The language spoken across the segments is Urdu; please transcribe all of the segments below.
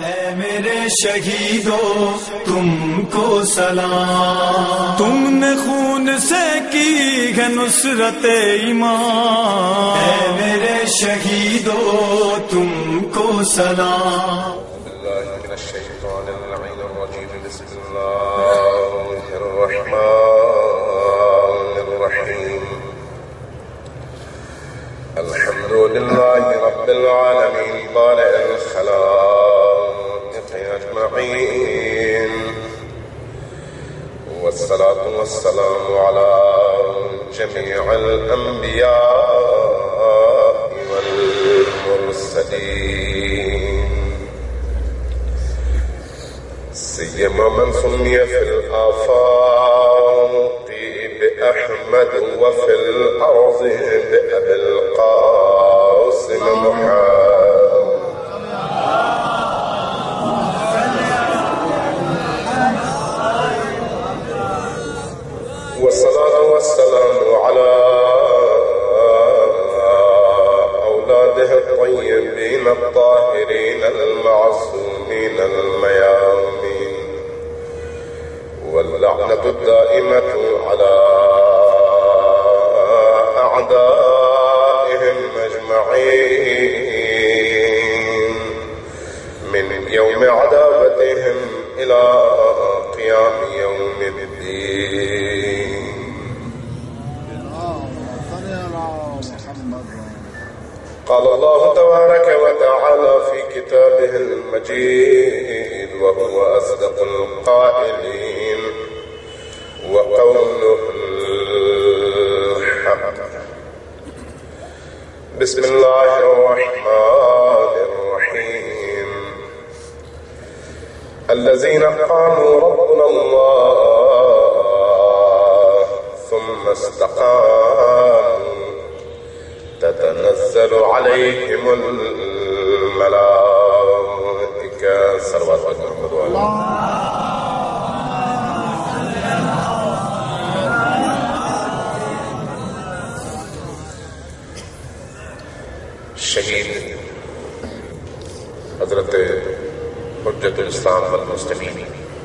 اے میرے شہیدوں تم کو سلام، تم نے خون سے کی ہے نصرت ایمان، اے میرے شہیدوں تم کو سلام۔ باللہ من الشیطان اللعین الرجیم، بسم اللہ الرحمن الرحیم، الحمد للہ رب العالمین بارئ الخلائق اجمعین، والصلاة والسلام على جميع الأنبياء والمرسلين، سيما من سمي في الآفاق بأحمد وفي الأرض بأبي القاسم محمد، والصلاة والسلام على أولاده الطيبين الطاهرين المعصومين الميامين، واللعنة الدائمة على أعدائهم أجمعين من يوم عداوتهم إلى قيام يوم الدين. قال الله تبارك وتعالى في كتابه المجيد وهو أصدق القائلين وقوله الحق، بسم الله الرحمن الرحيم، الذين قالوا ربنا الله ثم استقاموا تتنزل عليهم الملائكة صلوات محمد وعلى شہید حضرت حجت الاسلام والمسلمین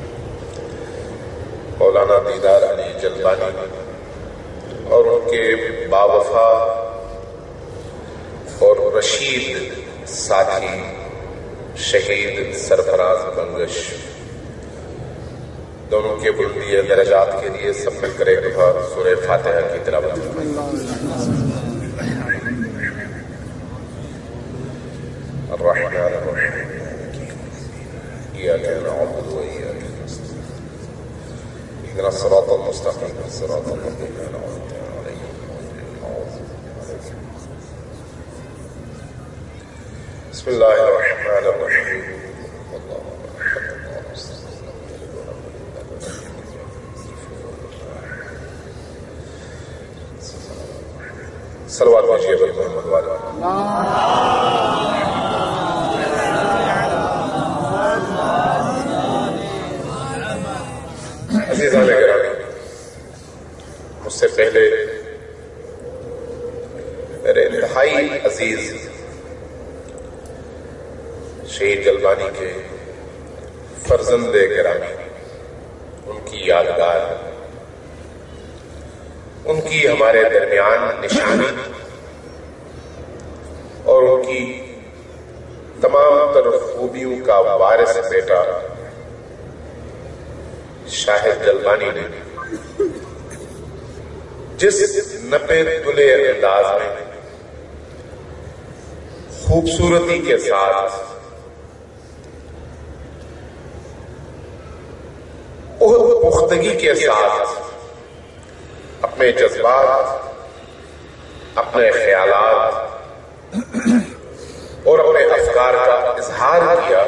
مولانا دیدار علی جلبانی اور ان کے باوفا اور رشید ساتھی شہید سرفراز بنگش دونوں کے بلندی درجات کے لیے سب مل کر ایک دفعہ سورہ فاتحہ کی تلاوت فرمائیں۔ الرحمن الرحیم، إياك نعبد وإياك نستعين، اهدنا الصراط المستقيم صراط الذين أنعمت عليهم غير المغضوب عليهم. بسم الله الرحمن الرحيم، والله أحد الله الصمد لم يلد ولم يولد ولم يكن له كفوا أحد. صلوات بھیجیے محمد والے۔ عزیزان گرامی، مجھ سے پہلے میرے انتہائی عزیز شہید جلبانی کے فرزند گرامی، ان کی یادگار، ان کی ہمارے درمیان نشانی اور ان کی تمام تر خوبیوں کا وارث بیٹا شاہد جلبانی نے جس نپے تلے انداز میں خوبصورتی کے ساتھ پختگی کے ساتھ اپنے جذبات، اپنے خیالات اور اپنے افکار کا اظہار کیا،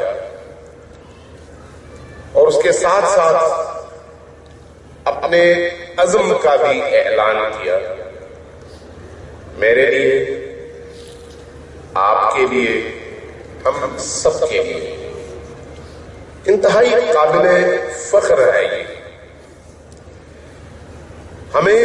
اور اس کے ساتھ ساتھ اپنے عزم کا بھی اعلان کیا، میرے لیے، آپ کے لیے، ہم سب کے لیے انتہائی قابل فخر ہے یہ۔ ہمیں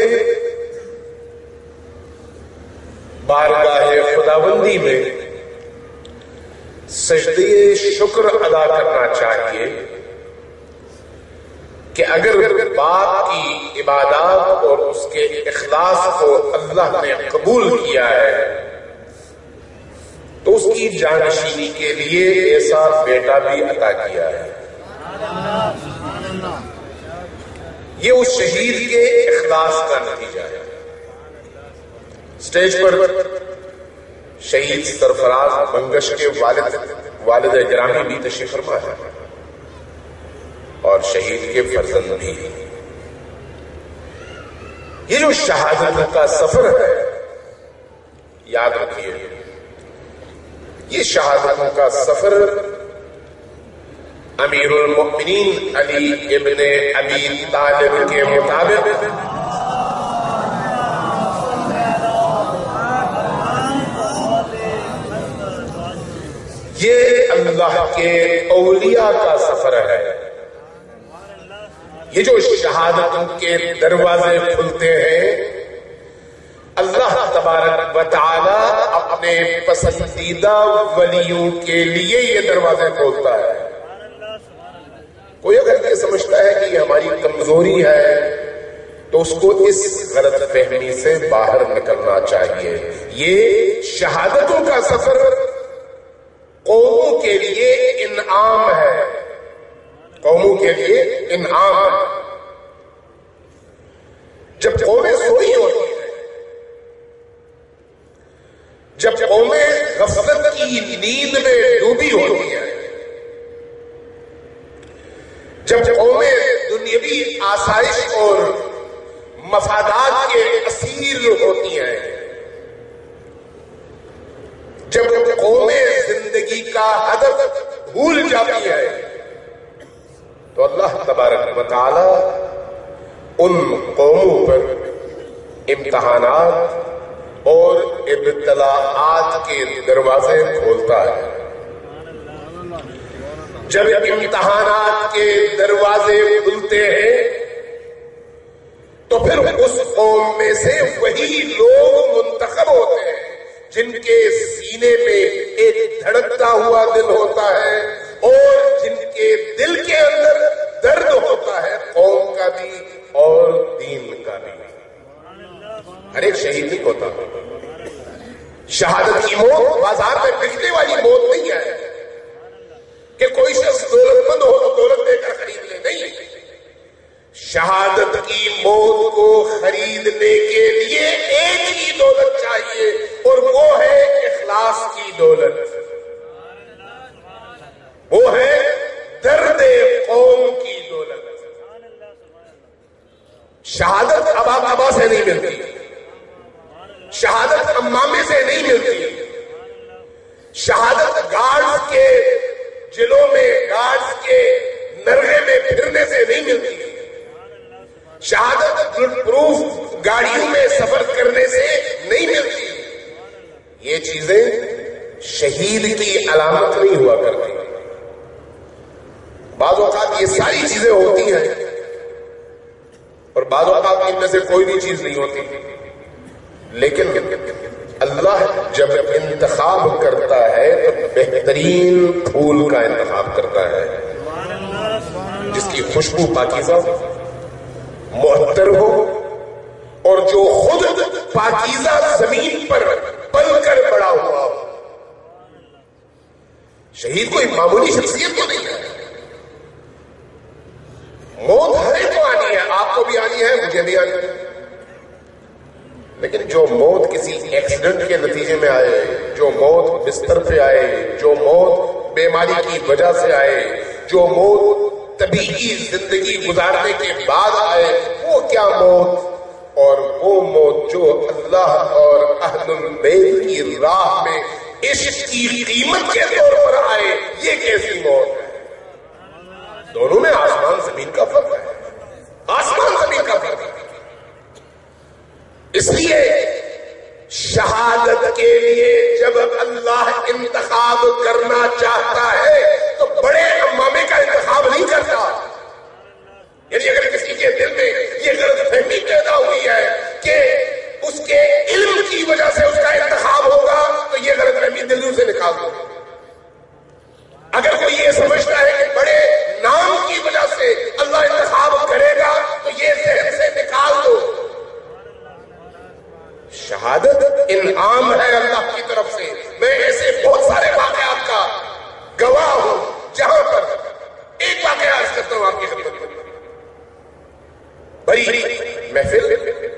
بارگاہ خداوندی میں سجدے شکر ادا کرنا چاہیے کہ اگر باپ کی عبادات اور اس کے اخلاص کو اللہ نے قبول کیا ہے تو اس کی جانشینی کے لیے ایسا بیٹا بھی عطا کیا ہے. یہ اس شہید کے اخلاص کا نتیجہ ہے. اسٹیج پر شہید سرفراز منگش کے والد گرامی بھی تشریف فرما ہے اور شہید کے فرزند بھی. یہ جو شہادت کا سفر ہے یاد رکھیے، یہ شہادت کا سفر امیر المؤمنین علی ابن ابی طالب کے مطابق یہ اللہ کے اولیاء کا سفر ہے. یہ جو شہادتوں کے دروازے کھلتے ہیں اللہ تبارک و تعالی اپنے پسندیدہ ولیوں کے لیے یہ دروازے کھولتا ہے. کوئی اگر یہ سمجھتا ہے کہ یہ ہماری کمزوری ہے تو اس کو اس غلط فہمی سے باہر نکلنا چاہیے. یہ شہادتوں کا سفر قوموں کے لیے انعام ہے، قوموں کے لیے انعام ہے. جب قومیں سوئی ہوتی ہیں، جب قومیں غفلت کی نیند میں ڈوبی ہوتی ہیں، جب قومیں دنیاوی آسائش اور مفادات کے اسیر ہوتی ہیں، جب قومیں زندگی کا ہدف بھول جاتی ہے تو اللہ تبارک و تعالی ان قوموں پر امتحانات اور ابتلاءات کے دروازے کھولتا ہے. جب امتحانات کے دروازے کھلتے ہیں تو پھر اس قوم میں سے وہی لوگ منتخب ہوتے ہیں جن کے سینے میں ایک دھڑکتا ہوا دل ہوتا ہے اور جن کے دل کے اندر درد ہوتا ہے قوم کا بھی اور دین کا بھی. ہر ایک شہید نہیں ہوتا. شہادت کی موت بازار میں بکنے والی موت نہیں ہے کہ کوئی شخص دولت مند ہو تو دولت دے کر خرید لے، نہیں. شہادت کی موت کو خریدنے کے لیے ایک ہی دولت چاہیے اور وہ ہے اخلاص کی دولت، وہ ہے درد قوم کی دولت. شہادت ابا سے نہیں ملتی، شہادت امامے سے نہیں ملتی، شہادت گارڈز کے جلوں میں گارڈز کے نرغے میں پھرنے سے نہیں ملتی، شہادت بلٹ پروف گاڑیوں میں سفر کرنے سے نہیں ملتی. یہ چیزیں شہید کی علامت نہیں ہوا کرتی. بعض اوقات یہ ساری چیزیں ہوتی ہیں اور بعض اوقات ان میں سے کوئی بھی چیز نہیں ہوتی، لیکن اللہ جب انتخاب کرتا ہے تو بہترین پھول کا انتخاب کرتا ہے جس کی خوشبو پاکیزہ معطر ہو اور جو خود پاکیزہ زمین پر پل کر بڑا ہوا ہو. شہید کوئی معمولی شخصیت تو نہیں ہے. موت ہر ایک کو آنی ہے، آپ کو بھی آنی ہے، مجھے بھی آنی ہے، لیکن جو موت کسی ایکسیڈنٹ کے نتیجے میں آئے، جو موت بستر پہ آئے، جو موت بیماری کی وجہ سے آئے، جو موت طبیعی زندگی گزارنے کے بعد آئے، وہ کیا موت. اور وہ موت جو اللہ اور اہل البیت کی راہ میں عشق کی قیمت کے طور پر آئے، یہ کیسی موت ہے. دونوں میں آسمان زمین کا فرق ہے، آسمان زمین کا فرق ہے. اس لیے شہادت کے لیے جب اللہ انتخاب کرنا چاہتا ہے تو بڑے امامے کا انتخاب نہیں کرتا. یعنی اگر کسی کے دل میں یہ غلط فہمی پیدا ہوئی ہے کہ اس کے علم کی وجہ سے اس کا انتخاب ہوگا تو یہ غلط فہمی دل سے نکال دو. سمجھتا ہے کہ بڑے نام کی وجہ سے اللہ انتخاب کرے گا تو یہ ذہن سے نکال دو. شہادت انعام ہے اللہ کی طرف سے. میں ایسے بہت سارے واقعات کا گواہ ہوں جہاں پر ایک واقعہ عرض کرتا ہوں آپ کی خدمت میں. بڑی محفل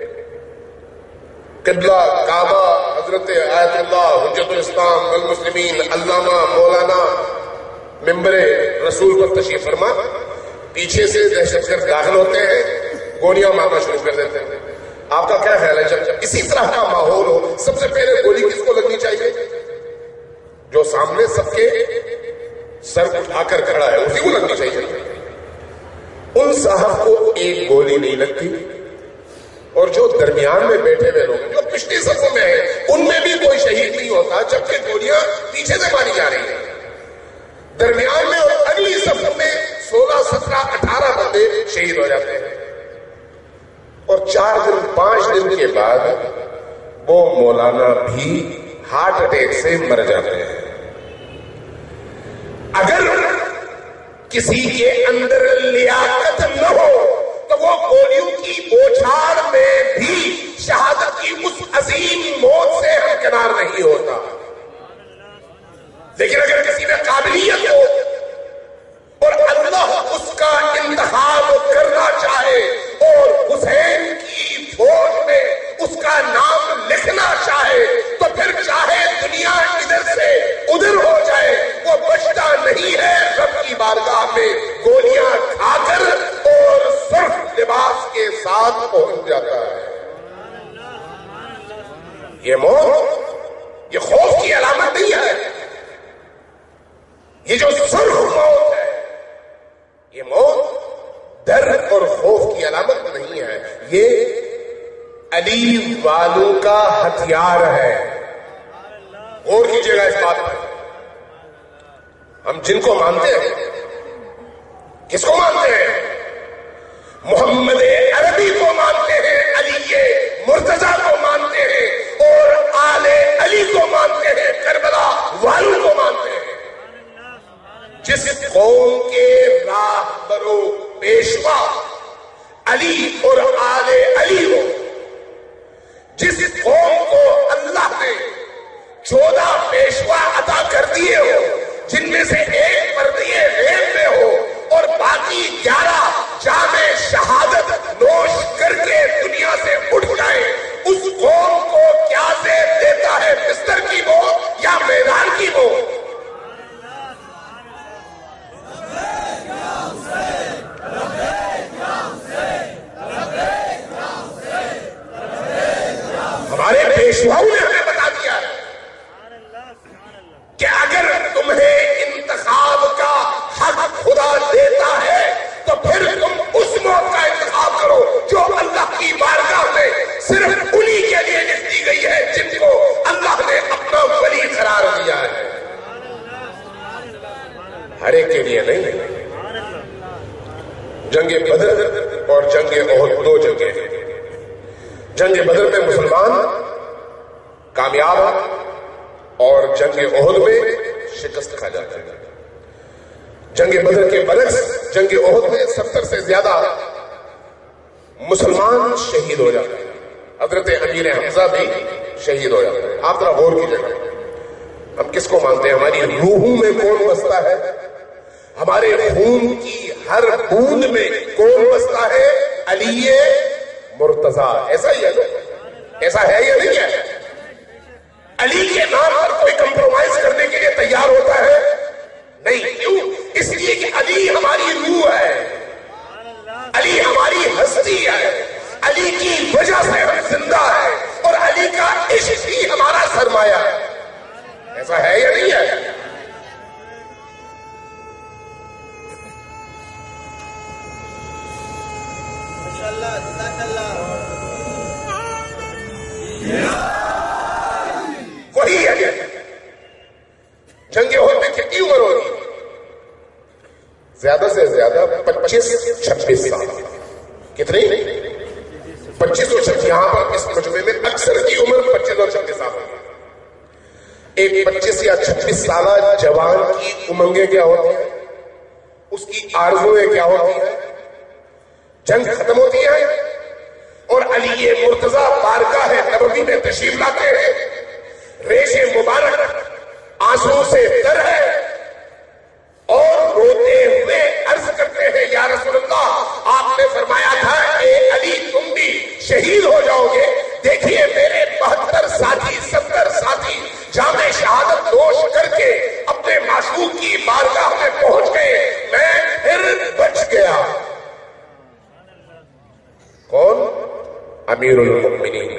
قبلہ کعبہ حضرت آیت اللہ حجت الاسلام والمسلمین علامہ مولانا ممبر رسول پر تشریف فرما. پیچھے سے دہشت گرد داخل ہوتے ہیں, گولیاں مارنا شروع کر دیتے ہیں. آپ کا کیا خیال ہے جب اسی طرح کا ماحول ہو سب سے پہلے گولی کس کو لگنی چاہیے؟ جو سامنے سب کے سر اٹھا کر کھڑا ہے اسی کو لگنی چاہیے. ان صاحب کو ایک گولی نہیں لگتی, اور جو درمیان میں بیٹھے ہوئے لوگ جو پچھلی صفوں میں ہیں ان میں بھی کوئی شہید نہیں ہوتا, جبکہ گولیاں پیچھے سے ماری جا رہی ہیں. درمیان میں اور اگلی صفوں میں 16, 17, 18 بندے شہید ہو جاتے ہیں. اور 4 دن 5 دن کے بعد وہ مولانا بھی ہارٹ اٹیک سے مر جاتے ہیں. اگر کسی کے اندر لیاقت نہ ہو تو وہ گولیوں کی بوچھاڑ میں بھی شہادت کی اس عظیم موت سے ہمکنار نہیں ہوتا. لیکن اگر کسی میں قابلیت ہو اور اللہ اس کا انتخاب کرنا چاہے اور حسین کی فوج میں اس کا نام لکھنا چاہے تو پھر چاہے دنیا ادھر سے ادھر ہو جائے وہ بچتا نہیں ہے رب کی بارگاہ میں گولیاں کھا کر اور سرخ لباس کے ساتھ پہنچ جاتا ہے. یہ موت یہ خوف کی علامت نہیں ہے. یہ جو سرخ موت ہے یہ موت ڈر اور خوف کی علامت نہیں ہے. یہ علی والوں کا ہتھیار ہے. غور کیجیے گا اس بات پر. ہم جن کو مانتے ہیں کس کو مانتے ہیں؟ محمد عربی کو مانتے ہیں, علی مرتضیٰ کو مانتے ہیں, اور آل علی کو مانتے ہیں, کربلا والوں کو مانتے ہیں. جس قوم کے راہبرو پیشوا علی اور آل علی ہو, جس قوم کو اللہ نے 14 پیشوا عطا کر دیے ہو, جن میں سے ایک پردیے غیب میں ہو اور باقی 11 جام شہادت نوش کر کے دنیا سے اٹھ جائے, اس قوم کو کیا زیب دیتا ہے؟ بستر کی موت یا میدان کی موت؟ ہمارے پیشواؤں نے ہمیں بتا دیا ہے کہ اگر تمہیں انتخاب کا حق خدا دیتا ہے تو پھر تم اس موت کا انتخاب کرو جو اللہ کی بارگاہ میں صرف انہی کے لیے لکھ دی گئی ہے جن کو اللہ نے اپنا ولی قرار دیا ہے. ہر ایک کے لیے نہیں. جنگ بدر اور جنگ احد 2 جنگیں ہیں. جنگ بدر میں مسلمان کامیاب اور جنگ احد میں شکست کھا جاتے ہیں. جنگ بدر کے برعکس جنگ احد میں 70 سے زیادہ مسلمان شہید ہو جاتے ہیں. حضرت امیر حمزہ بھی شہید ہو جاتے ہیں. آپ ذرا غور کیجیے گا, ہم کس کو مانتے ہیں؟ ہماری روحوں میں کون بستا ہے؟ ہمارے خون کی ہر بوند میں کون بستا ہے؟ علی مرتضیٰ. ایسا ہی ہے نا؟ ایسا ہے یا نہیں ہے؟ علی کے نام پر کوئی کمپرومائز کرنے کے لیے تیار ہوتا ہے؟ نہیں. کیوں؟ اس لیے کہ علی ہماری روح ہے, علی ہماری ہستی ہے, علی کی وجہ سے ہم زندہ ہیں, اور علی کا عشق ہی ہمارا سرمایہ ہے. ایسا ہے یا نہیں ہے؟ وہی ہے. جنگ احد میں کتنی عمر ہوگی؟ زیادہ سے زیادہ 25-26 سال. کتنی؟ 25 اور 26. یہاں پر اس مجمع میں اکثر کی عمر 25 اور 26 سال ہوگی. ایک 25 یا 26 سالہ جوان کی امنگیں کیا ہوتی ہیں؟ اس کی آرزویں کیا ہوتی ہیں؟ جنگ ختم ہوتی ہے اور علی مرتضی بارگاہ نبوی میں تشریف لاتے ہیں، ریش مبارک آنسو سے تر ہے اور روتے ہوئے عرض کرتے ہیں یا رسول اللہ، آپ نے فرمایا تھا اے علی تم بھی شہید ہو جاؤ گے، دیکھیے میرے 72 ساتھی 70 ساتھی جام شہادت نوش کر کے اپنے معشوق کی بارگاہ میں پہنچ گئے، میں پھر بچ گیا۔ کون؟ امیر المؤمنین۔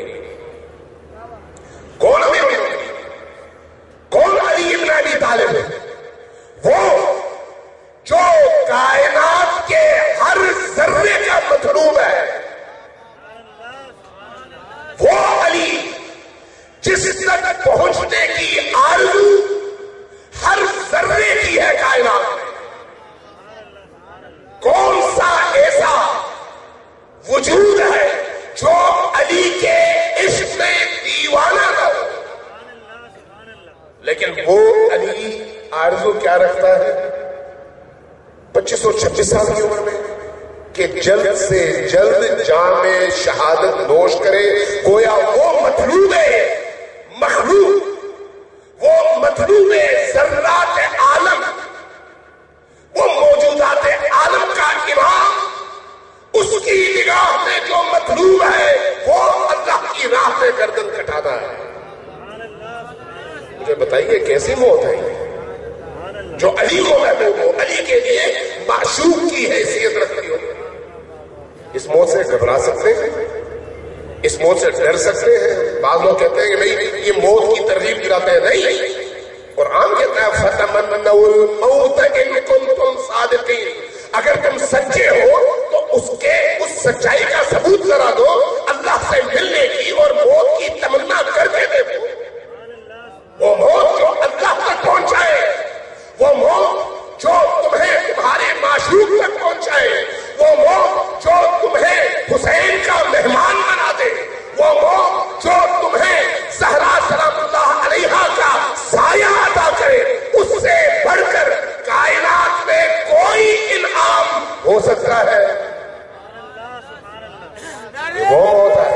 کون امیر المؤمنین؟ کون؟ علی ابن ابی طالب، وہ جو کائنات کے ہر ذرے کا مطلوب ہے، وہ علی جس تک پہنچنے کی آرزو ہر ذرے کی ہے کائنات میں۔ کون سا ایسا وجود ہے جو علی کے عشق میں دیوانہ نہ ہو؟ لیکن وہ علی آرزو کیا رکھتا ہے 25 اور 26 سال کی عمر میں کہ جلد سے جلد جام شہادت نوش کرے، گویا وہ مطلوب مخلوق، وہ مطلوب ذرات عالم، وہ موجودات عالم کا امام، اس کی نگاہ میں جو مطلوب ہے وہ اللہ کی راہ میں گردن کٹانا ہے۔ مجھے بتائیے کیسی موت ہے جو علی کو محبوب ہو، علی کے لیے معشوق کی حیثیت رکھتی ہو؟ اس موت سے گھبرا سکتے ہیں؟ اس موت سے ڈر سکتے ہیں؟ بعض لوگ کہتے ہیں کہ بھئی یہ موت کی ترغیب دلاتے ہیں، نہیں، قرآن کہتا ہے فَتَمَنَّوُا الْمَوْتَ إِن كُنتُمْ صَادِقِينَ، اگر تم سچے ہو تو اس سچائی کا ثبوت ذرا دو، اللہ سے ملنے کی اور موت کی تمنا کر کے دیکھو۔ وہ موت جو اللہ تک پہنچائے، وہ موت جو تمہیں تمہارے معشوق تک پہنچائے، وہ موت جو تمہیں حسین کا مہمان بنا دے، وہ موت جو تمہیں زہرا سلام اللہ علیہا کا سایہ عطا کرے، اس سے بڑھ کر کائنات میں کوئی انعام ہو سکتا ہے؟ وہ موت ہے۔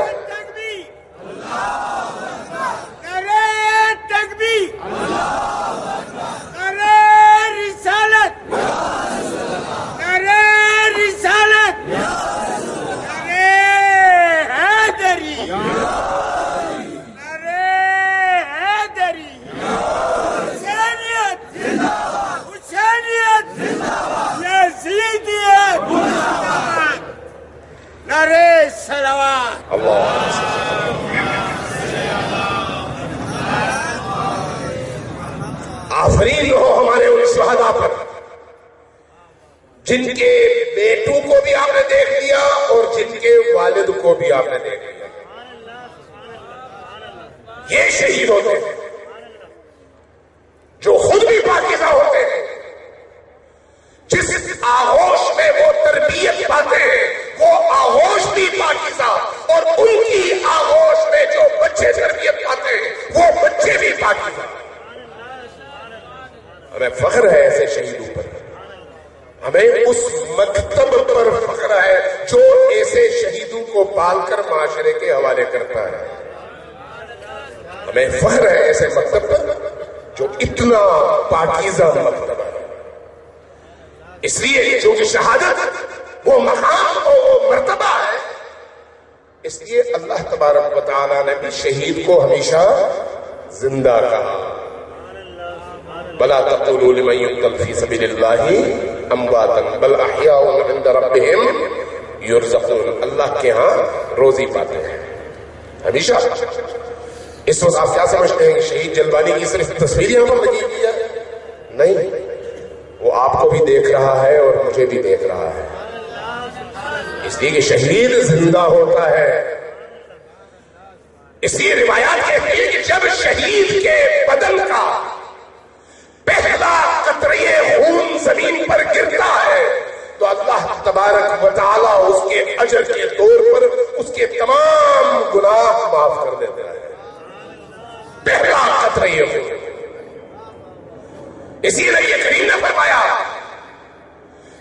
آفرین ہو ہمارے ان شہداء پر جن کے بیٹوں کو بھی آپ نے دیکھ لیا اور جن کے والد کو بھی آپ نے دیکھ لیا۔ یہ شہید ہوتے ہیں جو خود بھی پاکیزہ ہوتے ہیں، جس آغوش میں وہ تربیت پاتے ہیں وہ آغوش بھی پاکیزہ، اور ان کی آغوش میں جو بچے تربیت پاتے ہیں وہ بچے بھی پاکیزہ۔ ہمیں فخر ہے ایسے شہیدوں پر، ہمیں اس مکتب پر فخر ہے جو ایسے شہیدوں کو پال کر معاشرے کے حوالے کرتا ہے۔ ہمیں فخر ہے ایسے مکتب پر جو اتنا پاکیزہ مکتب ہے۔ اس لیے جو کہ شہادت وہ مقام اور وہ مرتبہ ہے، اس لیے اللہ تبارک و تعالیٰ نے بھی شہید کو ہمیشہ زندہ کہا۔ بلا تقولوا لمن يقتل في سبيل الله امواتا بل احياء عند ربهم يرزقون، اللہ کے ہاں روزی پاتے ہیں ہمیشہ۔ اس وقت آپ کیا سمجھتے ہیں کہ شہید جلوانی کی صرف تصویر یہاں پر لگی ہوئی ہے؟ نہیں، وہ آپ کو بھی دیکھ رہا ہے اور مجھے بھی دیکھ رہا ہے، اس لیے کہ شہید زندہ ہوتا ہے۔ اس لیے روایات کہتی ہیں کہ جب شہید کے بدن کا پہلا قطرے خون زمین پر گرتا ہے تو اللہ تبارک و تعالیٰ اس کے اجر کے طور پر اس کے تمام گناہ معاف کر دیتا ہے۔ پہلا قطرہ خون، اسی لیے یہ کریم نے فرمایا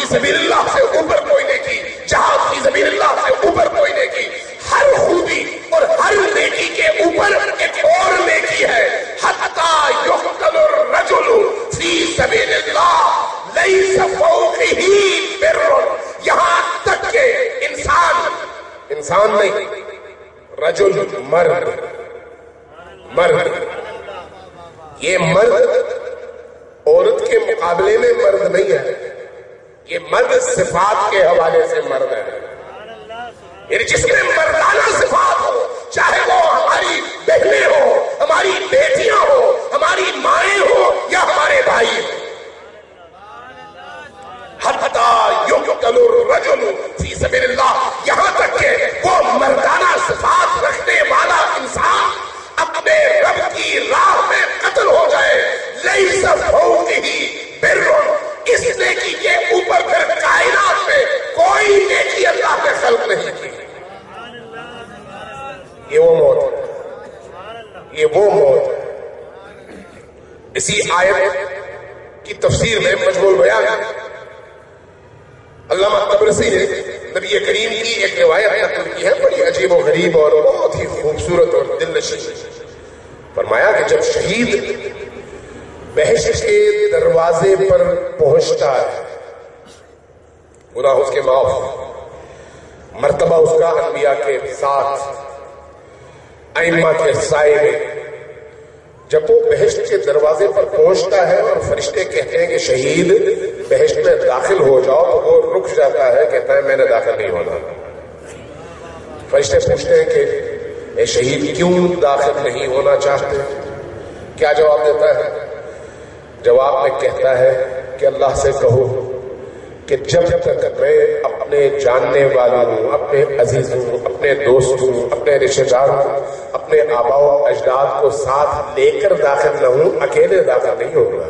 سبیل اللہ سے اوپر کوئی نیکی، جہاد فی سبیل اللہ سے اوپر کوئی نیکی، ہر خوبی اور ہر نیکی کے اوپر ایک اور نیکی ہے، حتی یقتل الرجل فی سبیل اللہ لیس فوقہ بر، یہاں تک کہ انسان نہیں، رجل مرد، یہ مرد عورت کے مقابلے میں مرد نہیں ہے، یہ مرد صفات کے حوالے سے مرد ہے، یعنی جس میں مردانہ صفات ہو، چاہے وہ ہماری بہنیں ہو، ہماری بیٹیاں ہو، ہماری مائیں ہو یا ہمارے بھائی ہو، حتی یقتل الرجل فی سبیل اللہ، یہاں تک کہ وہ مردانہ صفات رکھنے والا انسان اپنے رب کی راہ میں قتل ہو جائے، لیس فوقہ بر، اس نیکی کے اوپر پھر کائنات میں کوئی نیکی اللہ نے خلق نہیں کی، یہ وہ موت ہے، یہ وہ موت ہے۔ اسی آیت کی تفسیر میں مجموع بیان ہے، علامہ طبرسی نے نبی کریم کی ایک روایت نقل کی ہے، بڑی عجیب و غریب اور بہت ہی خوبصورت اور دل نشین، فرمایا کہ جب شہید بہشت کے دروازے پر پہنچتا ہے، گناہ اس کے معاف، مرتبہ اس کا انبیاء کے ساتھ، ائمہ کے سائے میں، جب وہ بہشت کے دروازے پر پہنچتا ہے اور فرشتے کہتے ہیں کہ شہید بہشت میں داخل ہو جاؤ، تو وہ رک جاتا ہے، کہتا ہے میں نے داخل نہیں ہونا۔ فرشتے پوچھتے ہیں کہ اے شہید کیوں داخل نہیں ہونا چاہتے؟ کیا جواب دیتا ہے؟ جواب میں کہتا ہے کہ اللہ سے کہو کہ جب تک میں اپنے جاننے والوں، اپنے عزیزوں، اپنے دوستوں، اپنے رشتہ داروں، اپنے آباء و اجداد کو ساتھ لے کر داخل نہ ہوں، اکیلے داخل نہیں ہوگا،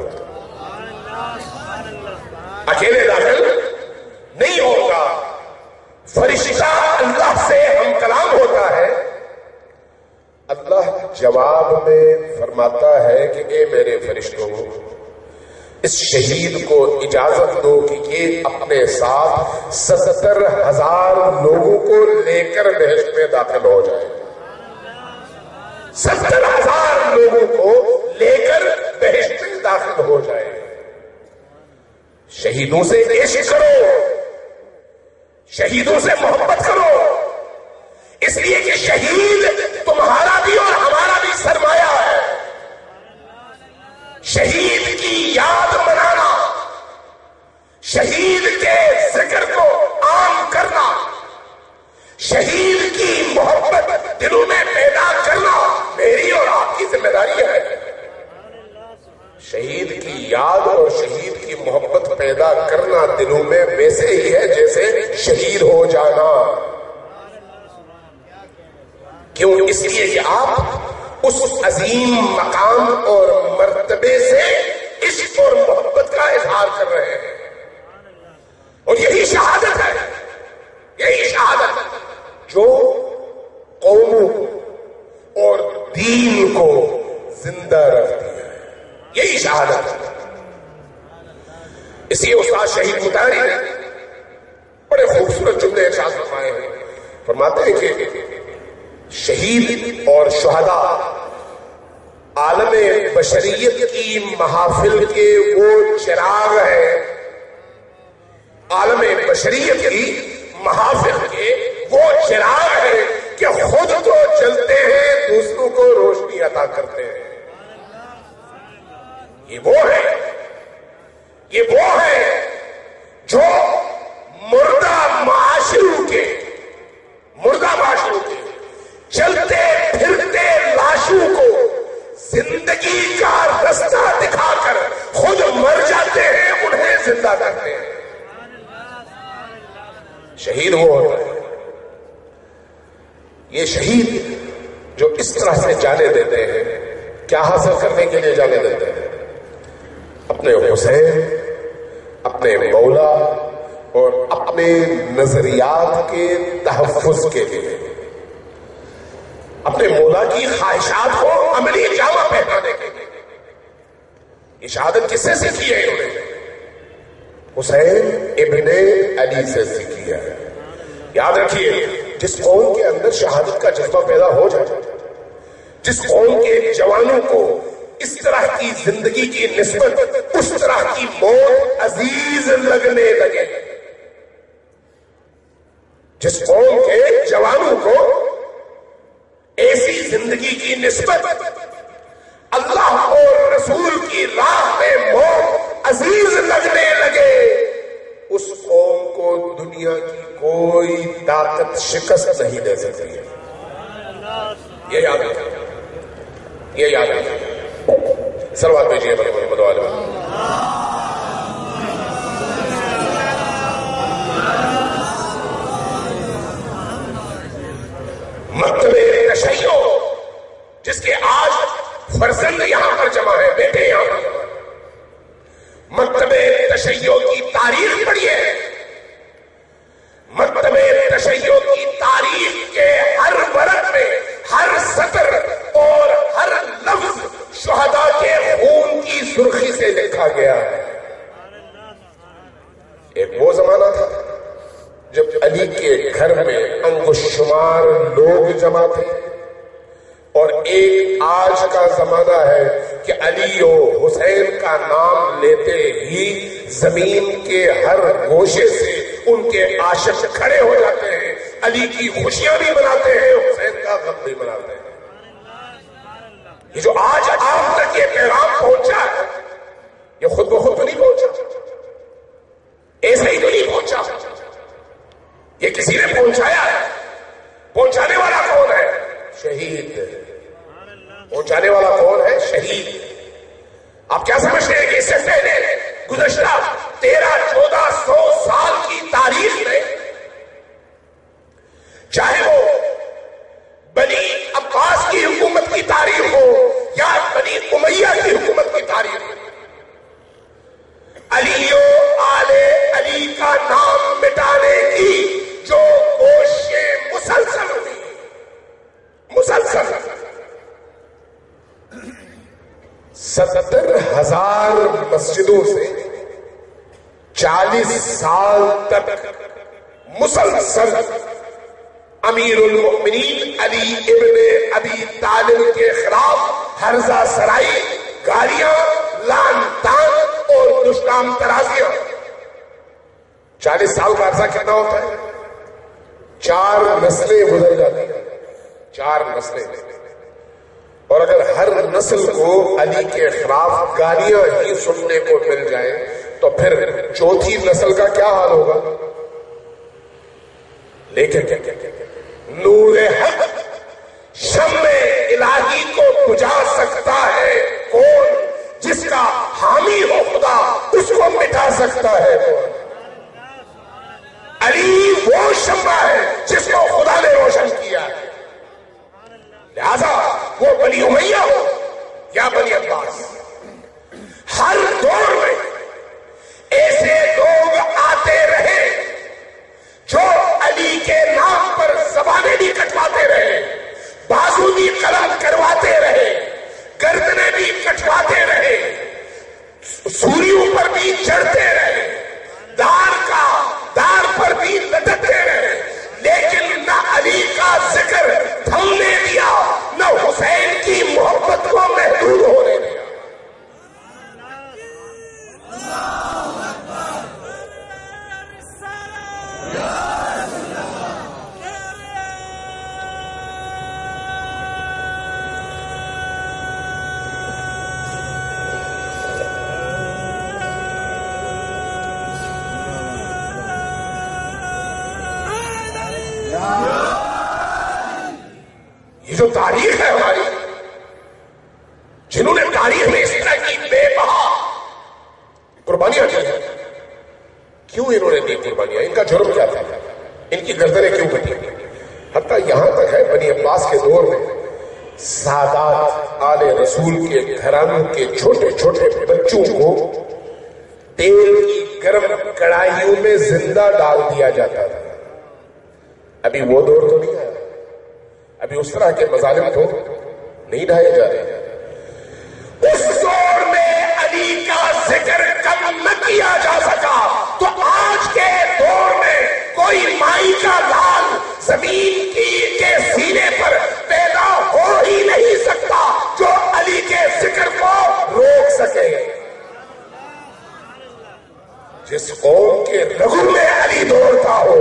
اکیلے داخل نہیں ہوگا۔ فرشتہ اللہ سے ہم کلام ہوتا ہے، اللہ جواب میں فرماتا ہے کہ اے میرے فرشتوں، اس شہید کو اجازت دو کہ یہ اپنے ساتھ 70,000 لوگوں کو لے کر بہشت میں داخل ہو جائے، 70,000 لوگوں کو لے کر بہشت میں داخل ہو جائے۔ شہیدوں سے عشق کرو، شہیدوں سے محبت کرو، اس لیے کہ شہید تمہارا بھی اور ہمارا بھی سرمایہ ہے۔ شہید کی یاد منانا، شہید کے ذکر کو عام کرنا، شہید کی محبت دلوں میں پیدا کرنا میری اور آپ کی ذمہ داری ہے۔ شہید کی یاد اور شہید کی محبت پیدا کرنا دلوں میں ویسے ہی ہے جیسے شہید ہو جانا۔ کیوں؟ اس لیے کہ آپ اس عظیم مقام اور مرتبے سے عشق اور محبت کا اظہار کر رہے ہیں، اور یہی شہادت ہے، یہی شہادت جو قوموں اور دین کو زندہ رکھتی ہے، یہی شہادت ہے۔ اسی استاد شہید مطہری نے بڑے خوبصورت جملے ارشاد فرمائے ہیں، فرماتے ہیں کہ شہید اور شہداء عالم بشریت کی محافل کے وہ چراغ ہیں، عالم بشریت کی محافل کے وہ چراغ ہیں کہ خود تو جلتے ہیں، دوسروں کو روشنی عطا کرتے ہیں۔ یہ وہ ہے، یہ وہ ہے جو مردہ معاشروں کے چلتے پھرتے لاشوں کو زندگی کا رستہ دکھا کر خود مر جاتے ہیں، انہیں زندہ کرتے ہیں۔ شہید وہ ہوتا ہے، یہ شہید جو اس طرح سے جانے دیتے ہیں، کیا حاصل کرنے کے لیے جانے دیتے ہیں؟ اپنے حسین، اپنے مولا اور اپنے نظریات کے تحفظ کے لیے، اپنے مولا کی خواہشات کو عملی جامہ پہنانے کے لیے۔ یہ شہادت کس سے سیکھی ہے انہوں نے؟ حسین ابن علی سے سیکھی ہے. یاد رکھیے، جس قوم کے اندر شہادت کا جذبہ پیدا ہو جائے، جس قوم کے جوانوں کو اس طرح کی زندگی کی نسبت اس طرح کی موت عزیز لگنے لگے، جس قوم کے جوانوں کو ایسی زندگی کی نسبت اللہ اور رسول کی راہ میں موت عزیز لگنے لگے، اس قوم کو دنیا کی کوئی طاقت شکست نہیں دے سکتی ہے. یہ یاد رکھیں، یہ یاد رکھیں. صلوات بھیجیے محمد وعلی محمد. مکتب تشیع جس کے آج فرزند یہاں پر جمع ہے، بیٹے یہاں پر جمع ہے، مکتب تشیع کی تاریخ پڑھیے. مکتب تشیع کی تاریخ کے ہر ورق میں ہر سطر اور ہر لفظ شہداء کے خون کی سرخی سے لکھا گیا ہے. ایک وہ زمانہ تھا جب علی کے گھر میں انگوش شمار لوگ جمع تھے، اور ایک آج کا زمانہ ہے کہ علی و حسین کا نام لیتے ہی زمین کے ہر گوشے سے ان کے عاشق کھڑے ہو جاتے ہیں، علی کی خوشیاں بھی مناتے ہیں، حسین کا غم بھی مناتے ہیں. یہ جو آج آپ تک یہ پیغام پہنچا ہے، یہ خود بخود تو نہیں پہنچا، ایسے ہی تو نہیں پہنچا، یہ کسی نے پہنچایا ہے. پہنچانے والا کون ہے؟ شہید. پہنچانے والا کون ہے؟ شہید. آپ کیا سمجھتے ہیں کہ اس سے پہلے گزشتہ 1300-1400 سال کی تاریخ میں، چاہے وہ بنی عباس کی حکومت کی تاریخ ہو یا بنی امیہ کی حکومت کی تاریخ ہو، علی و آل علی کا نام مٹانے کی جو کوششیں مسلسل ہوئی، مسلسل 70,000 مسجدوں سے 40 سال تک مسلسل امیر المؤمنین علی ابن ابی طالب کے خلاف ہرزہ سرائی، گالیاں، لعن طعن اور دشنام ترازیاں. 40 سال کا عرصہ کتنا ہوتا ہے؟ 4 نسلیں گزر جاتی ہیں، 4 نسلیں. اور اگر ہر نسل کو علی کے خلاف گالیاں ہی سننے کو مل جائیں تو پھر چوتھی نسل کا کیا حال ہوگا؟ لیکن نور حق شمع الہی کو بجھا سکتا ہے کون؟ جس کا حامی ہو خدا، اس کو مٹا سکتا ہے کون؟ علی وہ شمع ہے جس کو خدا نے روشن کیا ہے. لہذا وہ بنی امیہ ہو یا بنی عباس، ہر دور میں ایسے لوگ آتے رہے جو علی کے نام پر زبانیں بھی کٹواتے رہے، بازو بھی قلم کرواتے رہے، گردنیں بھی کٹواتے رہے، سوریوں پر بھی چڑھتے رہے، دار پر بھی لٹکتے رہے، لیکن نہ علی کا ذکر تھمنے دیا، نہ حسین کی محبت کو محدود ہونے دیا. یہ جو تاریخ ہے ہماری، جنہوں نے تاریخ میں اس طرح کی بے بہا قربانیاں دی ہیں، کیوں انہوں نے دی قربانیاں؟ ان کا جرم کیا تھا؟ ان کی گردنیں کیوں کٹی؟ حتیٰ یہاں تک ہے بنی عباس کے دور میں سادات آل رسول کے گھرانوں کے چھوٹے چھوٹے بچوں کو تیل کی گرم کڑاہیوں میں زندہ ڈال دیا جاتا تھا. ابھی وہ دور تو نہیں آیا، ابھی اس طرح کے مظالم تو نہیں ڈھائے جا رہے. اس دور میں علی کا ذکر کم نہ کیا جا سکا، کے دور میں کوئی مائی کا لال زمین کے سینے پر پیدا ہو ہی نہیں سکتا جو علی کے ذکر کو روک سکے. جس قوم کے رگوں میں علی دوڑتا ہو،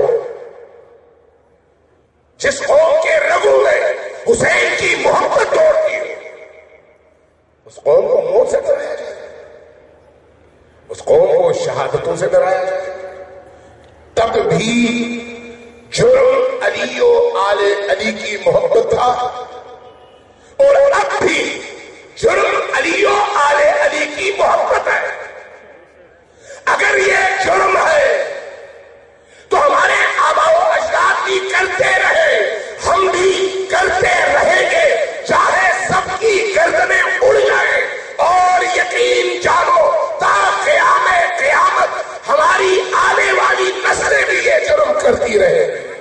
جس قوم کے رگوں میں حسین کی محبت دوڑتی ہو، اس قوم کو موت سے ڈرایا جائے، اس قوم کو شہادتوں سے ڈرایا جائے. تب بھی جرم علی و آل علی کی محبت تھا، اور اب بھی جرم علی و آل علی کی محبت ہے. اگر یہ جرم ہے تو ہمارے آبا و اجداد بھی کرتے رہے، ہم بھی کرتے رہیں گے، چاہے سب کی گردنیں اڑ جائیں. اور یقین جانو تا قیام قیامت ہماری آنے والی نسلیں بھی یہ جرم کرتی رہے.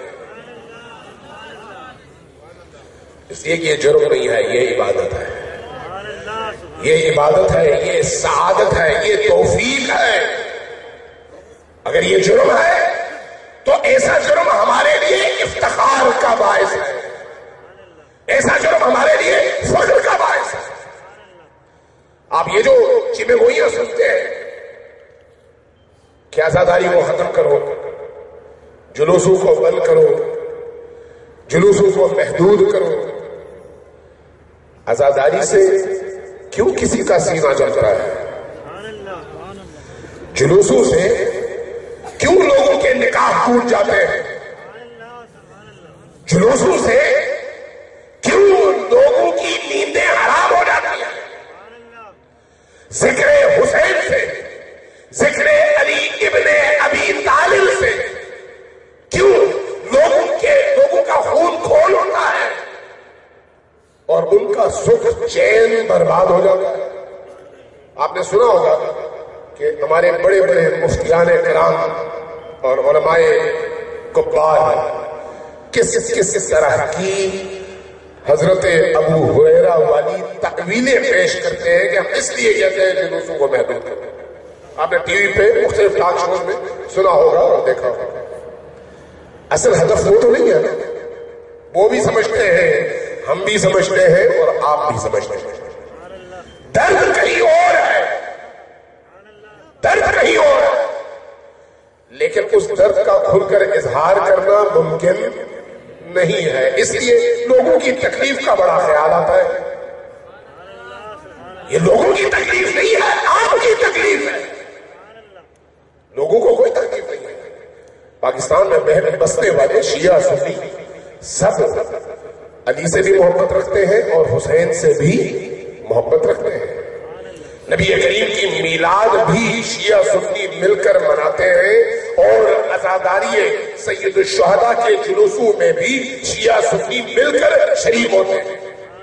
اس لیے کہ یہ جرم نہیں ہے، یہ عبادت ہے، یہ عبادت ہے، یہ سعادت ہے، یہ توفیق ہے. اگر یہ جرم ہے تو ایسا جرم ہمارے لیے افتخار کا باعث ہے، ایسا جرم ہمارے لیے فخر کا باعث ہے. آپ یہ جو چیمیں گوئیاں سنتے ہیں کہ آزاداری کو ختم کرو، جلوسوں کو بند کرو، جلوسوں کو محدود کرو، آزاداری سے کیوں کسی کا سینہ جل رہا ہے؟ جلوسوں سے کیوں لوگوں کے نکاح ٹوٹ جاتے ہیں؟ جلوسوں سے کیوں لوگوں کی نیندیں حرام ہو جاتی ہیں؟ ذکر حسین سے، ذکر علی ابن ابی طالب سے کیوں لوگوں کا خون کھول ہوتا ہے اور ان کا سکھ چین برباد ہو جاتا ہے؟ آپ نے سنا ہوگا کہ ہمارے بڑے بڑے مفتیان کرام اور علماء کبار کس طرح کی حضرت ابو ہریرہ والی تأویلیں پیش کرتے ہیں کہ ہم اس لیے کہتے ہیں جلوسوں کو محدود کرتے ہیں. آپ نے ٹی وی پہ مختلف ٹاک شوز میں سنا ہوگا اور دیکھا ہوگا. اصل ہدف وہ تو نہیں ہے نا، وہ بھی سمجھتے ہیں، ہم بھی سمجھتے ہیں اور آپ بھی سمجھتے ہیں. درد کہیں اور ہے، درد کہیں اور ہے، لیکن اس درد کا کھل کر اظہار کرنا ممکن نہیں ہے. اس لیے لوگوں کی تکلیف کا بڑا خیال آتا ہے. یہ لوگوں کی تکلیف نہیں ہے، آپ کی تکلیف ہے. لوگوں کو کوئی تکلیف نہیں ہے. پاکستان میں بسنے والے شیعہ سنی سب علی سے بھی محبت رکھتے ہیں اور حسین سے بھی محبت رکھتے ہیں. نبی کریم کی میلاد بھی شیعہ سنی مل کر مناتے ہیں اور عزاداری سید الشہداء کے جلوسوں میں بھی شیعہ سنی مل کر شریک ہوتے ہیں.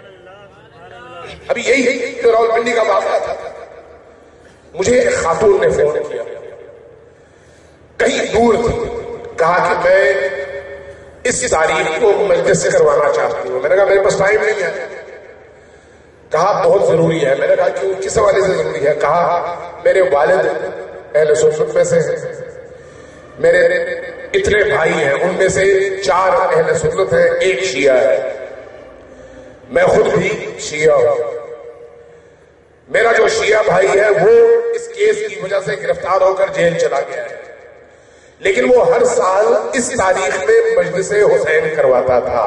ابھی یہی جو راولپنڈی کا واقعہ تھا، مجھے ایک خاتون نے فون کیا، کہیں دور تھی، کہا کہ میں اس تاریخ کو مجلس سے کروانا چاہتی ہوں. میں نے کہا میرے پاس ٹائم نہیں ہے. کہا بہت ضروری ہے. میں نے کہا کیوں، کس حوالے سے ضروری ہے؟ کہا میرے والد اہل سنت میں سے ہیں، میرے اتنے بھائی ہیں، ان میں سے 4 اہل سنت ہیں، 1 شیعہ ہے، میں خود بھی شیعہ ہوں. میرا جو شیعہ بھائی ہے وہ اس کیس کی وجہ سے گرفتار ہو کر جیل چلا گیا ہے، لیکن وہ ہر سال اس تاریخ میں مجلس حسین کرواتا تھا.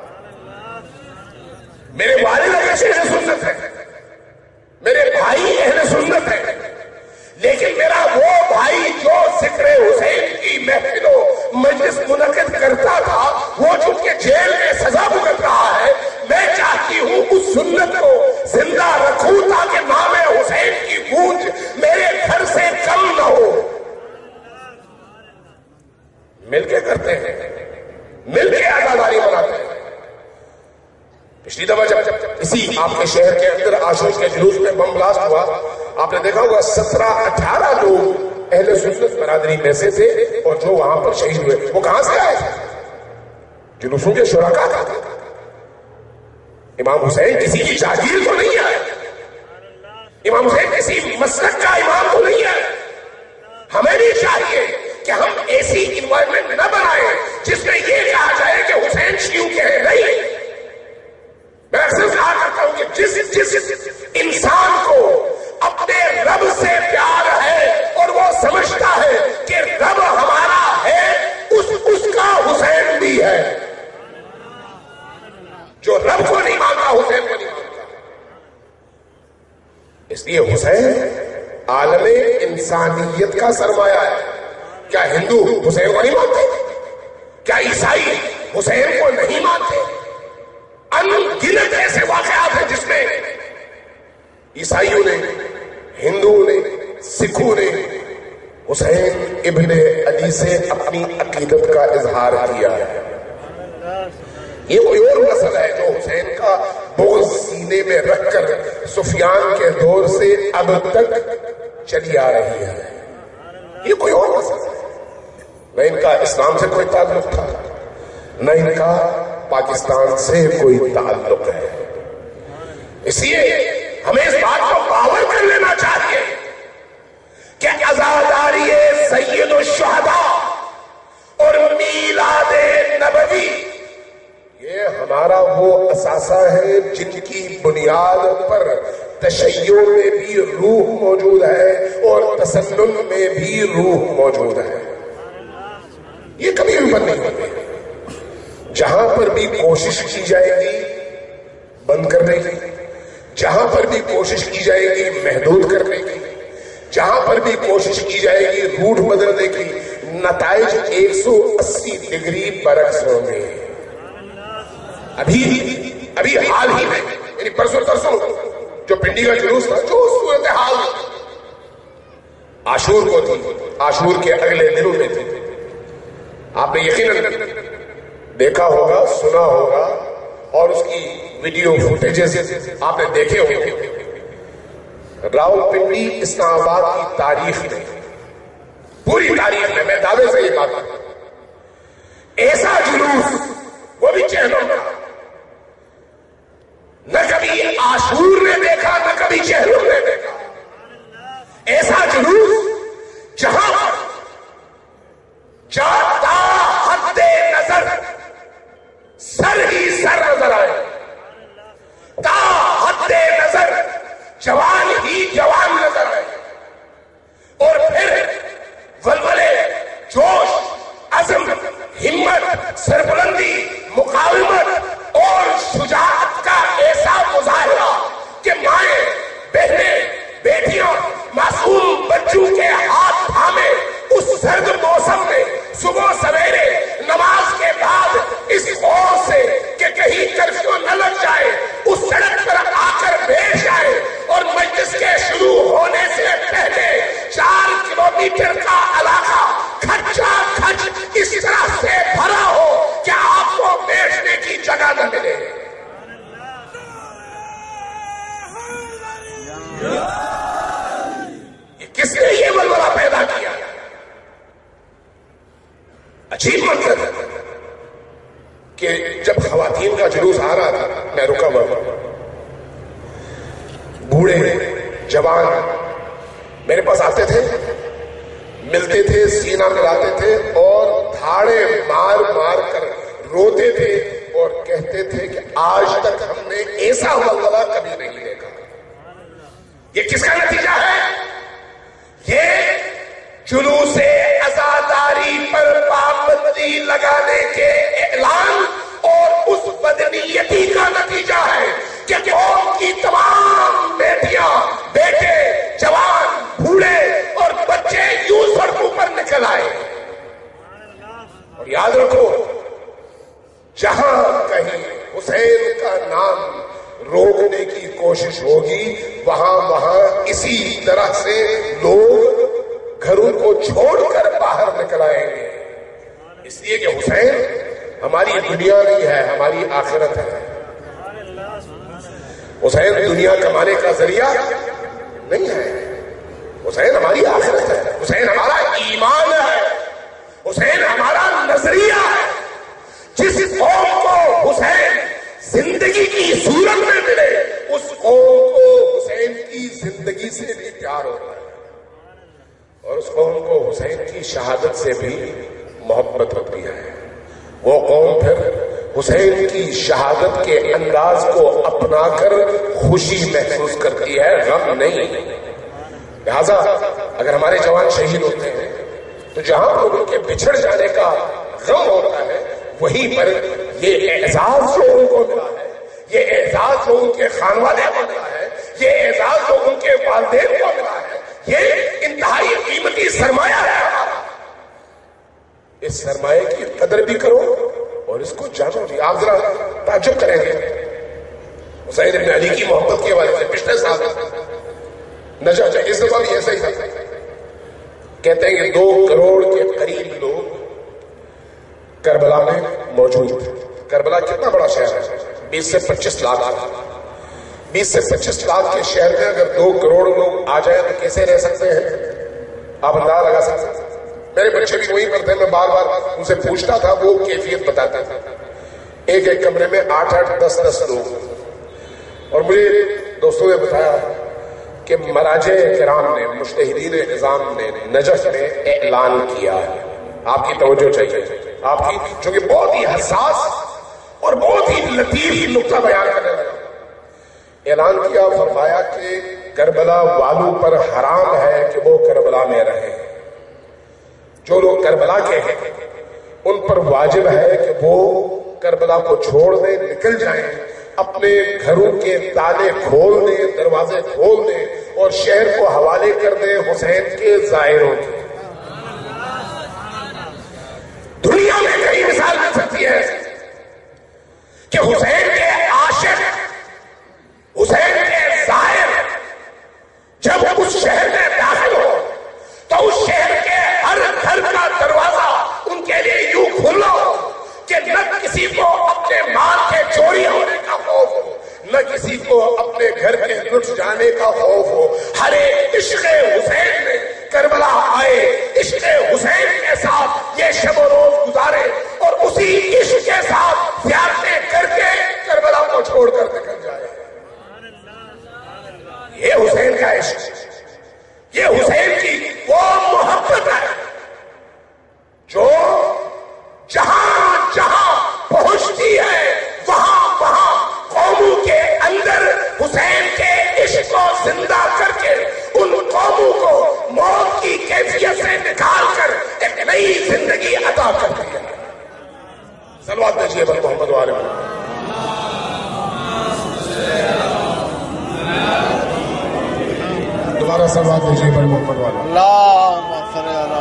میرے والد اہل سنت ہے، میرے بھائی اہل سنت ہے، لیکن میرا وہ بھائی جو ذکر حسین کی محفل و مجلس منعقد کرتا تھا، وہ چونکہ جیل میں سزا بھگت رہا ہے، میں چاہتی ہوں اس سنت کو زندہ رکھوں تاکہ نام حسین کی گونج میرے گھر سے کم نہ ہو. مل کے کرتے ہیں، مل کے عزاداری مناتے ہیں. پچھلی دفعہ جب اسی آپ کے شہر کے اندر عاشور کے جلوس میں بم بلاسٹ ہوا، آپ نے دیکھا ہوگا 17-18 لوگ اہل سنت برادری میں سے تھے، اور جو وہاں پر شہید ہوئے وہ کہاں سے آئے تھے؟ جلوسوں کے شرکا کا تھا. امام حسین کسی کی جاگیر تو نہیں ہے، امام حسین کسی مسلک کا امام تو نہیں ہے. ہمیں بھی چاہیے کہ ہم ایسی انوائرمنٹ نہ بنائیں جس میں یہ کہا جائے کہ حسین شیعوں کے ہیں. نہیں، میں اکثر کہا کرتا ہوں کہ جس انسان کو اپنے رب سے پیار ہے اور وہ سمجھتا ہے کہ رب ہمارا ہے، اس کا حسین بھی ہے. جو رب کو نہیں مانتا حسین کو نہیں مانتا. اس لیے حسین عالم انسانیت کا سرمایہ ہے. کیا ہندو حسین کو نہیں مانتے؟ کیا عیسائی حسین کو نہیں مانتے؟ ان گنت ایسے واقعات ہیں جس میں عیسائیوں نے، ہندوؤں نے، سکھوں نے حسین ابن علی سے اپنی عقیدت کا اظہار کیا ہے. یہ کوئی اور مسئلہ ہے جو حسین کا بغض سینے میں رکھ کر سفیان کے دور سے اب تک چلی آ رہی ہے. یہ کوئی اور مسئلہ ہے. نہ ان کا اسلام سے کوئی تعلق تھا، نہ ان کا پاکستان سے کوئی تعلق ہے. اس لیے ہمیں اس بات کو باور کر لینا چاہیے کہ عزاداری سید الشہداء اور میلاد نبوی یہ ہمارا وہ اثاثہ ہے جن کی بنیاد پر تشیع میں بھی روح موجود ہے اور تسنن میں بھی روح موجود ہے. یہ کبھی بھی بند نہیں ہوتے. جہاں پر بھی کوشش کی جائے گی بند کرنے کی، جہاں پر بھی کوشش کی جائے گی محدود کرنے کی، جہاں پر بھی کوشش کی جائے گی روٹ بدلنے کی، نتائج 180 ڈگری برعکس ہوں گے. ابھی حال ہی میں یعنی پرسوں ترسوں جو پنڈی کا جلوس تھا، جو صورتحال عاشور کو تھی، عاشور کے اگلے دنوں میں تھی. آپ نے یقیناً دیکھا ہوگا، سنا ہوگا، اور اس کی ویڈیو فوٹیجز آپ نے دیکھے ہوں گے. راولپنڈی اسلام آباد کی تاریخ میں، پوری تاریخ میں دعوے سے یہ بات کرتا ہوں، ایسا جلوس وہ بھی چہلم کا نہ کبھی عاشور نے دیکھا، نہ کبھی چہلم نے دیکھا. ایسا جلوس جہاں پر جاتا حد نظر سر ہی سر نظر آئے، تا حد نظر جوان ہی جوان نظر آئے، اور پھر ولولے، جوش، عزم، ہمت، سربلندی، مقاومت اور شجاعت کا ایسا مظاہرہ کہ مائیں، بہنیں، بیٹیاں، معصوم بچوں کے ہاتھ تھامے اس سرد موسم میں صبح سویرے نماز کے بعد اس خوف سے کہ کہیں کرفیو نہ لگ جائے اس سڑک پر آ کر بیٹھ جائے اور مجلس کے شروع ہونے سے پہلے 4 کلومیٹر کا علاقہ کھچا کھچ اس طرح سے بھرا ہو کہ آپ کو بیٹھنے کی جگہ نہ ملے. کس نے یہ ولولہ پیدا کیا؟ عجیب منظر ہے کہ جب خواتین کا جلوس آ رہا تھا، میں رکا ہوا، بوڑھے جوان میرے پاس آتے تھے، ملتے تھے، سینہ ملاتے تھے اور دھاڑے مار مار کر روتے تھے اور کہتے تھے کہ آج تک ہم نے ایسا ولولہ کبھی نہیں دیکھا. یہ کس کا نتیجہ ہے؟ یہ جلوس عزاداری پر پابندی لگانے کے اعلان اور اس بدنیتی کا نتیجہ ہے کہ قوم کی تمام بیٹیاں، بیٹے، جوان، بوڑھے اور بچے یوں سڑکوں پر نکل آئے. اور یاد رکھو، جہاں کہیں حسین کا نام روکنے کی کوشش ہوگی وہاں اسی طرح سے لوگ گھروں کو چھوڑ کر باہر نکل آئیں گے. اس لیے کہ حسین ہماری دنیا نہیں ہے، ہماری آخرت ہے. حسین دنیا کمانے کا ذریعہ نہیں ہے، حسین ہماری آخرت ہے، حسین ہمارا ایمان ہے، حسین ہمارا نظریہ ہے. جس قوم کو حسین زندگی کی صورت میں ملے اس قوم کو حسین کی زندگی سے بھی پیار ہوتا ہے. اور اس قوم کو حسین کی شہادت سے بھی محبت ہوتی ہے. وہ قوم پھر حسین کی شہادت کے انداز کو اپنا کر خوشی محسوس کرتی ہے، غم نہیں. لہذا اگر ہمارے جوان شہید ہوتے ہیں تو جہاں پر ان کے بچھڑ جانے کا غم ہوتا ہے، وہیں پر یہ اعزاز جو ان کو ملا ہے، یہ اعزاز جو ان کے خانوادے کو ملا ہے، یہ اعزاز جو ان کے والدین کو ملا ہے، یہ انتہائی قیمتی سرمایہ ہے ہمارا. اس سرمایہ کی قدر بھی کرو اور اس کو جانو بھی. آپ ذرا تعجب کریں گے حسین بن علی کی محبت کے حوالے سے. پچھلے سال نجف اس دفعہ بھی ایسا ہی تھا. کہتے ہیں کہ 2 کروڑ کے قریب لوگ کربلا میں موجود تھے. کربلا کتنا بڑا شہر ہے؟ 20 سے 25 لاکھ. 20 سے 25 لاکھ کے شہر میں اگر 2 کروڑ لوگ آ جائیں تو کیسے رہ سکتے ہیں؟ آپ اندازہ لگا سکتے ہیں. میرے بچے بھی وہی پڑھتے ہیں، میں بار بار ان سے پوچھتا تھا، وہ کیفیت بتاتا تھا. ایک کمرے میں 8-8 10-10 لوگ. اور مجھے دوستوں نے بتایا کہ مراجع کرام نے، مجتہدین نظام نے نجف میں اعلان کیا ہے. آپ کی توجہ چاہیے، آپ کی، جو کہ بہت ہی حساس اور بہت ہی لطیف نقطہ بیان کرنے لگا. اعلان کیا، فرمایا کہ کربلا والوں پر حرام ہے کہ وہ کربلا میں رہیں. جو لوگ کربلا کے ہیں ان پر واجب ہے کہ وہ کربلا کو چھوڑ دیں، نکل جائیں، اپنے گھروں کے تالے کھول دیں، دروازے کھول دیں اور شہر کو حوالے کر دیں حسین کے زائروں کے. دنیا میں کئی مثال مل سکتی ہے کہ حسین کے عاشق، حسین کے زائر جب اس شہر میں داخل ہو تو اس شہر کے ہر گھر کا دروازہ ان کے لیے یوں کھولو کہ نہ کسی کو اپنے مال کے چوری ہونے کا خوف ہو، نہ کسی کو اپنے گھر کے لٹ جانے کا خوف ہو. ہر ایک عشق حسین میں کربلا آئے، عشق حسین کے ساتھ یہ شب و روز گزارے اور اسی عشق کے ساتھ زیارتیں کر کے کربلا کو چھوڑ کر نکل جائے. یہ حسین کا عشق، یہ حسین کی وہ محبت ہے جو جہاں جہاں پہنچتی ہے وہاں وہاں قوموں کے اندر حسین کے عشق کو زندہ کر کے ان قوموں کو موت کی کیفیت سے نکال کر ایک نئی زندگی عطا کرتی ہے. صلوات دیجیے بر محمد والے محمد. دوبارہ صلوات دیجیے بر محمد والے. اللہم صلی علی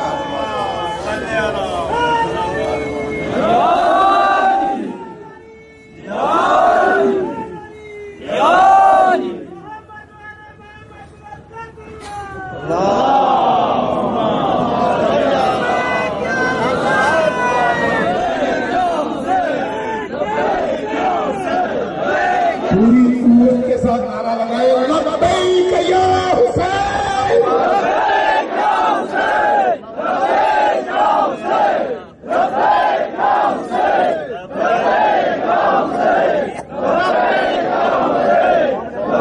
پوری قوت کے ساتھ نعرہ لگائے، لبیک یا حسین، لبیک یا حسین، لبیک یا حسین، لبیک یا حسین، لبیک یا حسین، لبیک یا حسین،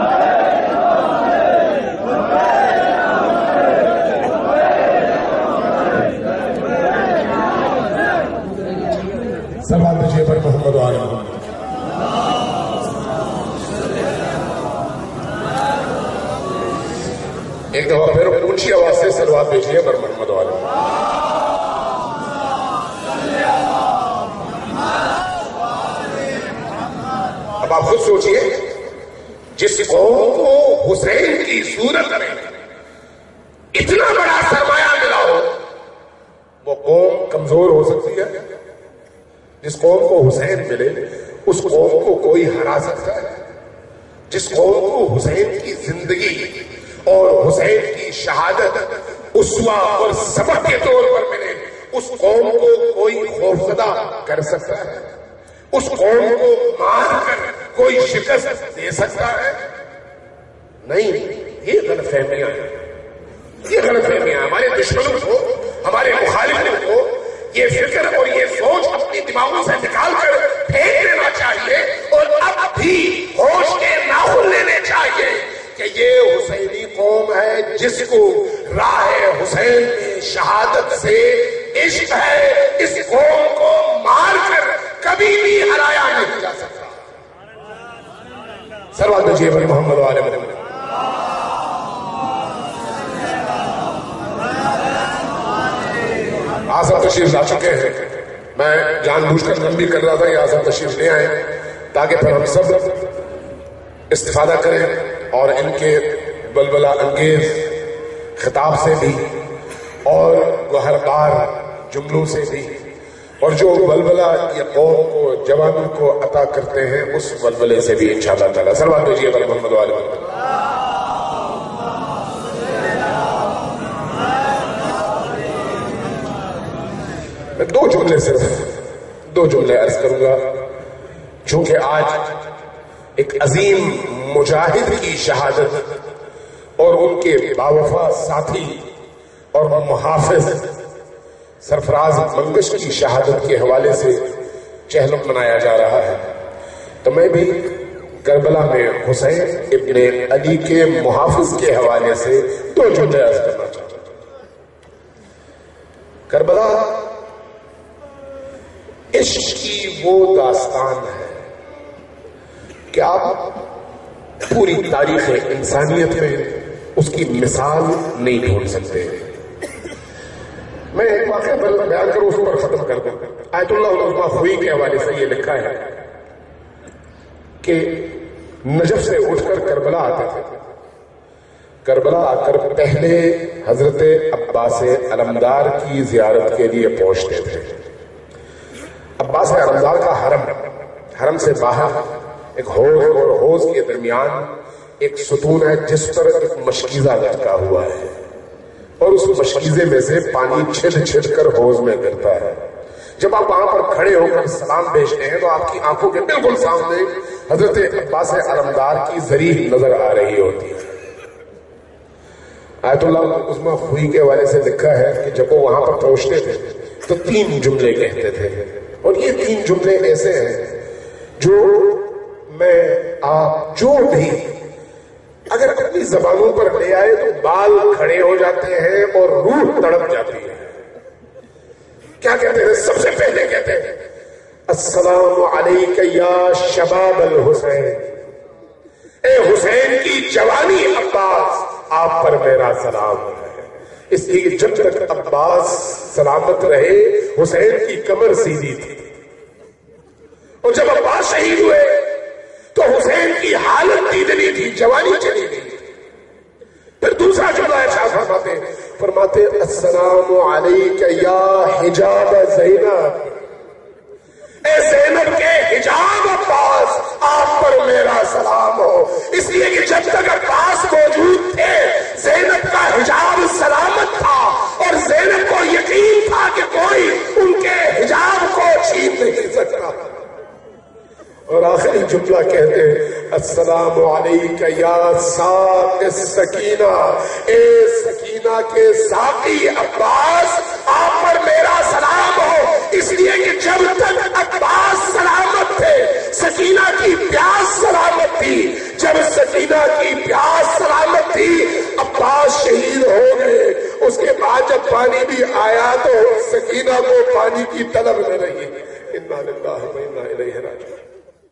صلوات دیجیے پر محمد و آل محمد. ایک دفعہ پھر اونچی آواز سے صلوات بھیجیے پر محمد والے. اب آپ خود سوچئے، جس قوم کو حسین کی صورت میں اتنا بڑا سرمایہ ملا ہو، وہ قوم کمزور ہو سکتی ہے؟ جس قوم کو حسین ملے اس قوم کو کوئی ہرا سکتا ہے؟ جس قوم کو حسین کی زندگی اور حسین کی شہادت اسوہ اور سبق کے طور پر ملے، اس قوم کو کوئی خوفزدہ کر سکتا ہے؟ اس قوم کو مار کر کوئی شکست دے سکتا ہے؟ نہیں. یہ غلط فہمیاں ہیں، یہ غلط فہمیاں. ہمارے دشمنوں کو، ہمارے مخالفوں کو یہ فکر اور یہ سوچ اپنی دماغوں سے نکال کر پھینک دینا چاہیے اور اب بھی ہوش کے ناخن لینے چاہیے کہ یہ حسینی قوم ہے جس کو راہ حسین میں شہادت سے عشق ہے، اس قوم کو مار کر کبھی بھی ہرایا نہیں جا سکتا۔ صلوات بھیجیے محمد و آل محمد۔ آصف تشریف لا چکے ہیں، میں جان بوجھ کر لمبی کر رہا تھا کہ آصف تشریف لے آئیں تاکہ پھر ہم سب استفادہ کریں اور ان کے بلبلا انگیز خطاب سے بھی اور گوہربار جملوں سے بھی اور جو بلبلا یہ قوم کو جوانوں کو عطا کرتے ہیں اس بلبلے سے بھی انشاءاللہ تعالی۔ صلوات بھیجیے محمد و آل محمد۔ میں دو جملے عرض کروں گا، چونکہ آج ایک عظیم مجاہد کی شہادت اور ان کے باوفا ساتھی اور محافظ سرفراز منگش کی شہادت کے حوالے سے چہلم منایا جا رہا ہے، تو میں بھی کربلا میں حسین ابن علی کے محافظ کے حوالے سے دو جملے عرض کرنا چاہتا ہوں۔ کربلا عشق کی وہ داستان ہے کہ آپ پوری تاریخ انسانیت میں اس کی مثال نہیں ڈھونڈ سکتے۔ میں ایک واقعہ بیان کروں، اس پر ختم کر دوں۔ آیت اللہ العظمہ خوئی کے حوالے سے یہ لکھا ہے کہ نجف سے اٹھ کر کربلا آتے تھے، کربلا آ کر پہلے حضرت عباس علمدار کی زیارت کے لیے پہنچتے تھے۔ عباس علمدار کا حرم سے باہر ایک حوض اور حوض کے درمیان ایک ستون ہے جس پر ایک مشکیزہ لٹکا ہوا ہے اور اس مشکیزے میں سے پانی چھڑ کر حوض میں گرتا ہے۔ جب آپ وہاں پر کھڑے ہو کر سلام بھیجتے ہیں تو آپ کی آنکھوں کے بالکل سامنے حضرت عباس علمدار کی زریح نظر آ رہی ہوتی ہے۔ آیت اللہ العظمہ خوئی کے حوالے سے لکھا ہے کہ جب وہ وہاں پر پہنچتے تھے تو 3 جملے کہتے تھے، اور یہ 3 جملے ایسے ہیں جو میں آپ جو بھی اگر اپنی زبانوں پر لے آئے تو بال کھڑے ہو جاتے ہیں اور روح تڑپ جاتی ہے۔ کیا کہتے ہیں؟ سب سے پہلے کہتے ہیں السلام علیک یا شباب الحسین، اے حسین کی جوانی عباس، آپ پر میرا سلام ہے۔ اس لیے جب تک عباس سلامت رہے حسین کی کمر سیدھی تھی، اور جب عباس شہید ہوئے تو حسین کی حالت دیدنی تھی، جوانی چلی گئی۔ پھر دوسرا جملہ ارشاد فرماتے السلام علیک یا حجاب زینب، اے زینب کے حجاب عباس، آپ پر میرا سلام ہو۔ اس لیے کہ جب تک عباس موجود تھے زینب کا حجاب سلامت تھا، اور زینب کو یقین تھا کہ کوئی ان کے حجاب کو چھین نہیں سکتا۔ اور آخری جملہ کہتے ہیں السلام علیک یا ساق السکینہ، اے سکینہ کے ساقی عباس، آپ پر میرا سلام ہو۔ اس لیے کہ جب تک عباس سلامت تھے سکینہ کی پیاس سلامت تھی، جب سکینہ کی پیاس سلامت تھی عباس شہید ہو گئے۔ اس کے بعد جب پانی بھی آیا تو سکینہ کو پانی کی طلب نہ رہی۔ انا للہ و انا